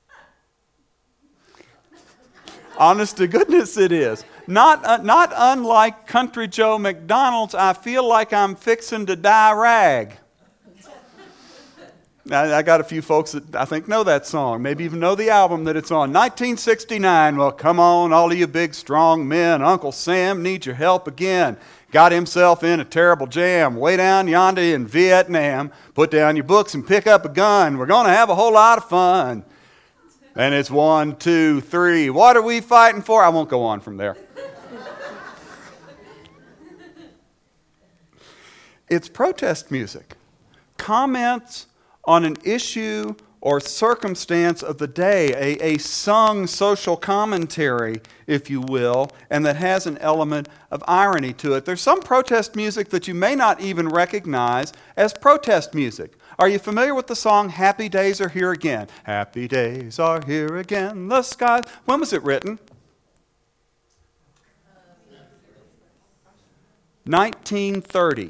Honest to goodness it is. Not, uh, not unlike Country Joe McDonald's, I feel like I'm fixing to die rag. I, I got a few folks that I think know that song, maybe even know the album that it's on. nineteen sixty-nine, well, come on, all of you big, strong men. Uncle Sam needs your help again. Got himself in a terrible jam way down yonder in Vietnam. Put down your books and pick up a gun. We're going to have a whole lot of fun. And it's one, two, three. What are we fighting for? I won't go on from there. It's protest music. Comments on an issue or circumstance of the day, a, a sung social commentary, if you will, and that has an element of irony to it. There's some protest music that you may not even recognize as protest music. Are you familiar with the song, Happy Days Are Here Again? Happy days are here again, the skies. When was it written? nineteen thirty.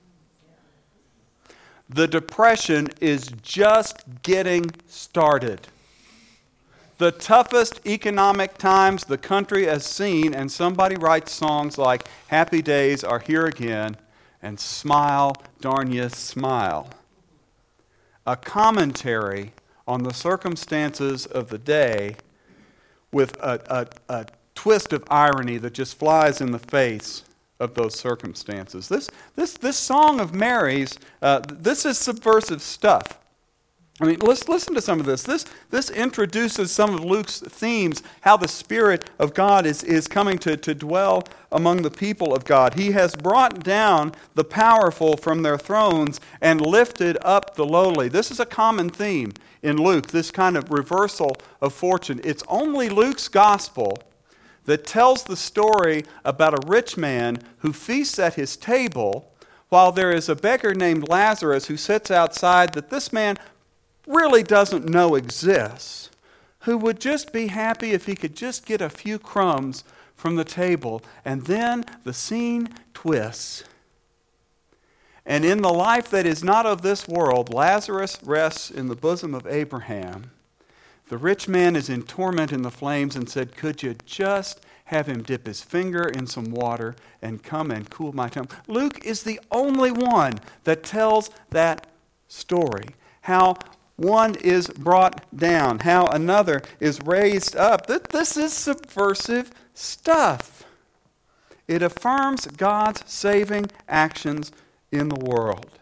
The Depression is just getting started. The toughest economic times the country has seen, and somebody writes songs like Happy Days Are Here Again and Smile, Darn You, Smile. A commentary on the circumstances of the day with a, a, a twist of irony that just flies in the face of those circumstances. This, this, this song of Mary's, uh, this is subversive stuff. I mean, let's listen to some of this. This, this introduces some of Luke's themes, how the Spirit of God is, is coming to, to dwell among the people of God. He has brought down the powerful from their thrones and lifted up the lowly. This is a common theme in Luke, this kind of reversal of fortune. It's only Luke's gospel that tells the story about a rich man who feasts at his table while there is a beggar named Lazarus who sits outside that this man really doesn't know exists, who would just be happy if he could just get a few crumbs from the table. And then the scene twists. And in the life that is not of this world, Lazarus rests in the bosom of Abraham. The rich man is in torment in the flames and said, could you just have him dip his finger in some water and come and cool my tongue? Luke is the only one that tells that story. How one is brought down, how another is raised up. This is subversive stuff. It affirms God's saving actions in the world.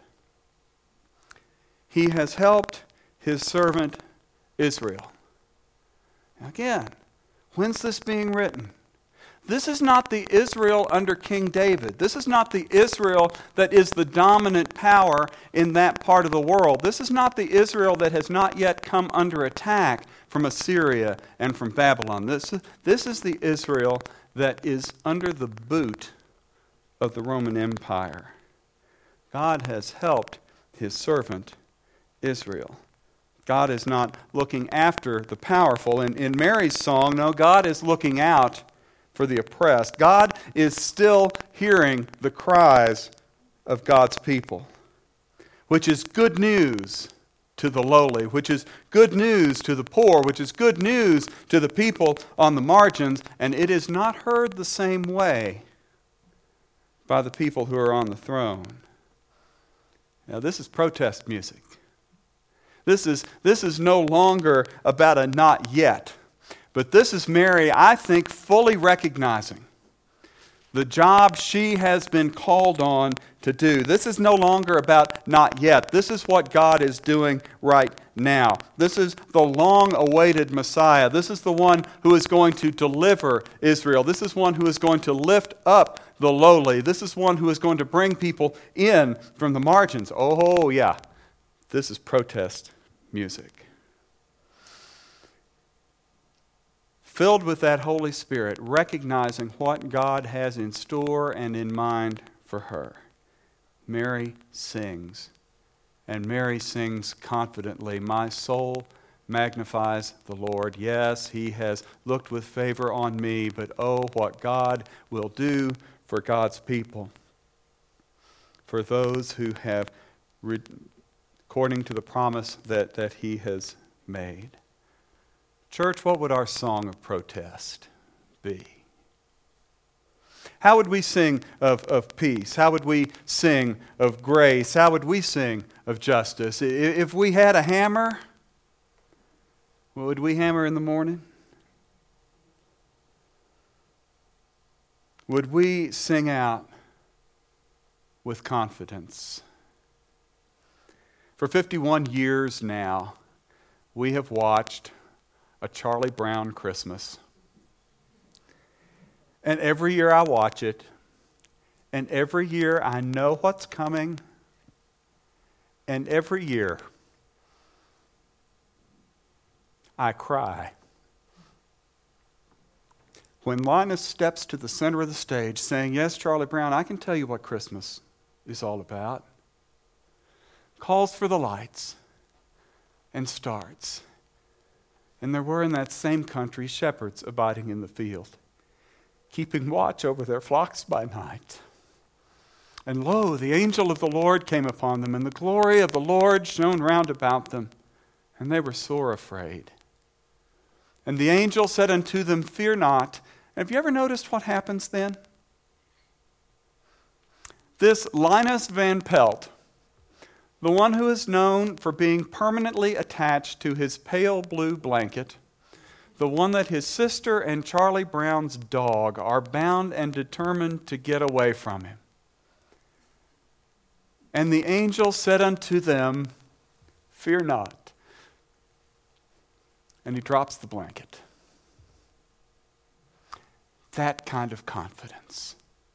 He has helped his servant Israel. Again, when's this being written? This is not the Israel under King David. This is not the Israel that is the dominant power in that part of the world. This is not the Israel that has not yet come under attack from Assyria and from Babylon. This, this is the Israel that is under the boot of the Roman Empire. God has helped his servant Israel. God is not looking after the powerful. In, in Mary's song, no, God is looking out for the oppressed. God is still hearing the cries of God's people, which is good news to the lowly, which is good news to the poor, which is good news to the people on the margins, and it is not heard the same way by the people who are on the throne. Now, this is protest music. This is, this is no longer about a not yet. But this is Mary, I think, fully recognizing the job she has been called on to do. This is no longer about not yet. This is what God is doing right now. This is the long-awaited Messiah. This is the one who is going to deliver Israel. This is one who is going to lift up the lowly. This is one who is going to bring people in from the margins. Oh, yeah. This is protest music. Filled with that Holy Spirit, recognizing what God has in store and in mind for her, Mary sings. And Mary sings confidently, my soul magnifies the Lord. Yes, he has looked with favor on me, but oh, what God will do for God's people. for those who have, re- according to the promise that, that he has made. Church, what would our song of protest be? How would we sing of, of peace? How would we sing of grace? How would we sing of justice? If we had a hammer, what would we hammer in the morning? Would we sing out with confidence? For fifty-one years now, we have watched a Charlie Brown Christmas. And every year I watch it, and every year I know what's coming, and every year I cry. When Linus steps to the center of the stage saying, "Yes, Charlie Brown, I can tell you what Christmas is all about," calls for the lights and starts. And there were in that same country shepherds abiding in the field, keeping watch over their flocks by night. And lo, the angel of the Lord came upon them, and the glory of the Lord shone round about them, and they were sore afraid. And the angel said unto them, "Fear not." Have you ever noticed what happens then? This Linus Van Pelt, the one who is known for being permanently attached to his pale blue blanket, the one that his sister and Charlie Brown's dog are bound and determined to get away from him. And the angel said unto them, "Fear not." And he drops the blanket. That kind of confidence.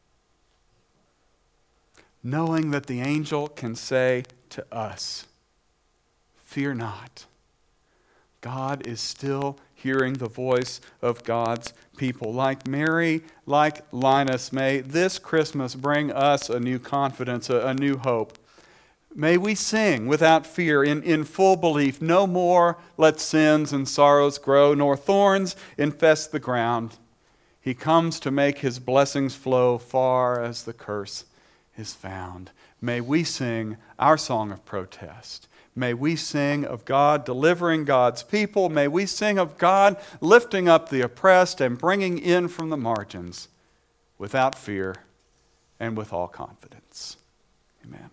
Knowing that the angel can say to us, "Fear not." God is still hearing the voice of God's people. Like Mary, like Linus, may this Christmas bring us a new confidence, a, a new hope. May we sing without fear, in, in full belief, "No more let sins and sorrows grow, nor thorns infest the ground. He comes to make his blessings flow far as the curse is found." May we sing our song of protest. May we sing of God delivering God's people. May we sing of God lifting up the oppressed and bringing in from the margins without fear and with all confidence. Amen.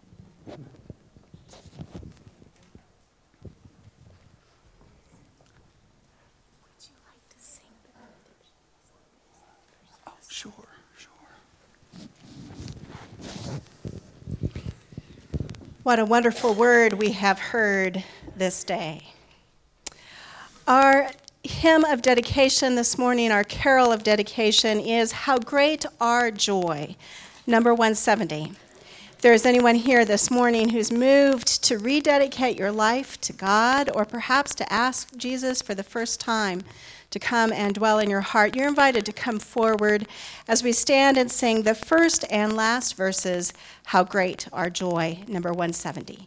Oh, sure, sure. What a wonderful word we have heard this day. Our hymn of dedication this morning, our carol of dedication, is "How Great Our Joy," number one seventy. If there is anyone here this morning who's moved to rededicate your life to God, or perhaps to ask Jesus for the first time to come and dwell in your heart, you're invited to come forward as we stand and sing the first and last verses, "How Great Our Joy," number one seventy.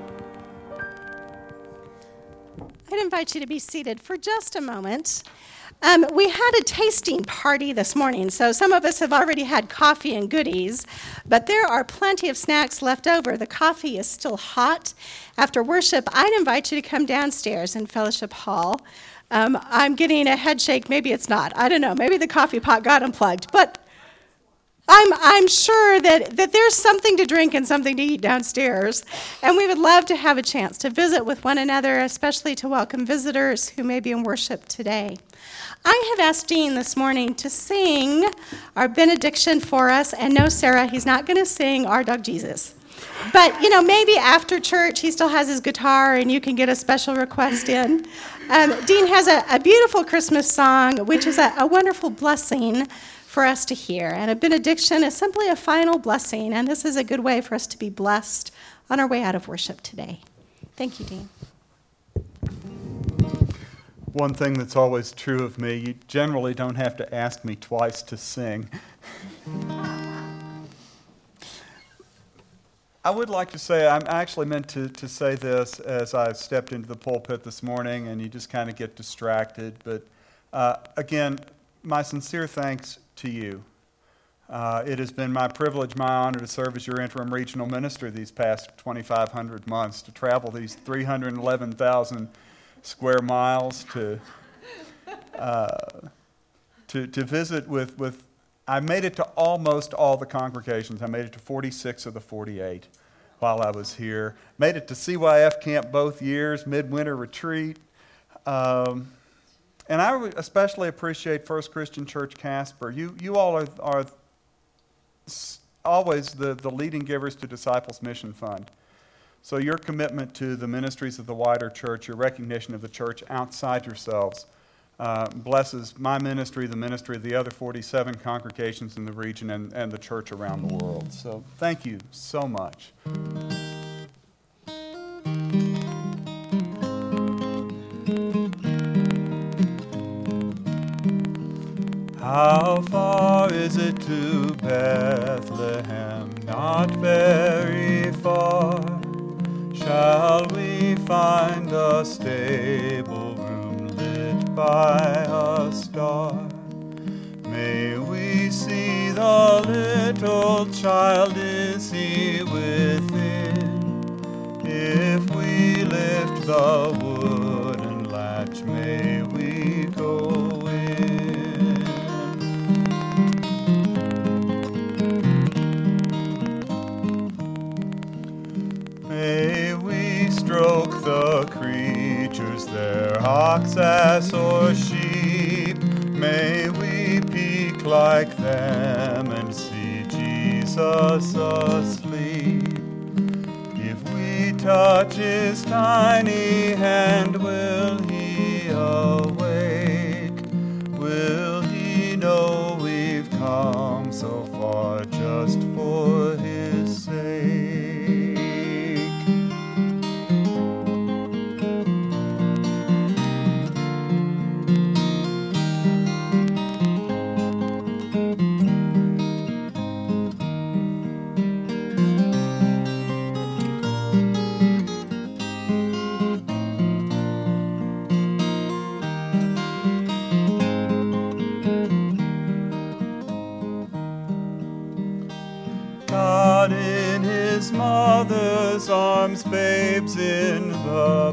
I'd invite you to be seated for just a moment. Um, we had a tasting party this morning, so some of us have already had coffee and goodies, but there are plenty of snacks left over. The coffee is still hot. After worship, I'd invite you to come downstairs in Fellowship Hall. Um, I'm getting a head shake. Maybe it's not. I don't know. Maybe the coffee pot got unplugged, but I'm, I'm sure that, that there's something to drink and something to eat downstairs, and we would love to have a chance to visit with one another, especially to welcome visitors who may be in worship today. I have asked Dean this morning to sing our benediction for us, and no, Sarah, he's not going to sing Our Dog Jesus. But, you know, maybe after church he still has his guitar and you can get a special request in. Um, Dean has a, a beautiful Christmas song, which is a, a wonderful blessing for us to hear. And a benediction is simply a final blessing, and this is a good way for us to be blessed on our way out of worship today. Thank you, Dean. One thing that's always true of me, you generally don't have to ask me twice to sing. I would like to say, I'm actually meant to, to say this as I stepped into the pulpit this morning, and you just kind of get distracted. But uh, again, my sincere thanks to you. Uh, it has been my privilege, my honor to serve as your interim regional minister these past twenty-five hundred months, to travel these three hundred eleven thousand square miles, to uh, to to visit with, with, I made it to almost all the congregations. I made it to forty-six of the forty-eight while I was here. Made it to C Y F camp both years, midwinter retreat. Um, and I especially appreciate First Christian Church Casper. You you all are, are always the, the leading givers to Disciples Mission Fund. So your commitment to the ministries of the wider church, your recognition of the church outside yourselves, uh, blesses my ministry, the ministry of the other forty-seven congregations in the region, and, and the church around the world. So thank you so much. How far is it to Bethlehem? Not very far. Shall we find a stable room lit by a star? May we see the little child, is he within? If we lift the wooden latch, may we go in? May we stroke the creatures, their ox, ass, or sheep. May we peek like them and see Jesus asleep. If we touch his tiny hand, will he awake? Will he know we've come so far just for his sake? God in his mother's arms, babes in the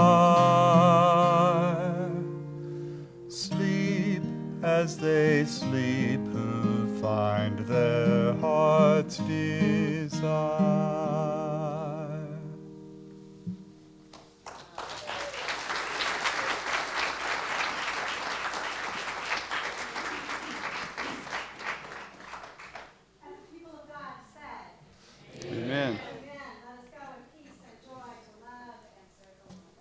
byre. Sleep as they sleep who find their heart's desire. Amen. Let us go in peace and joy to love and serve the Lord.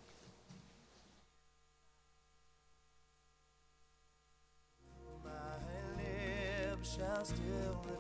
My lips shall still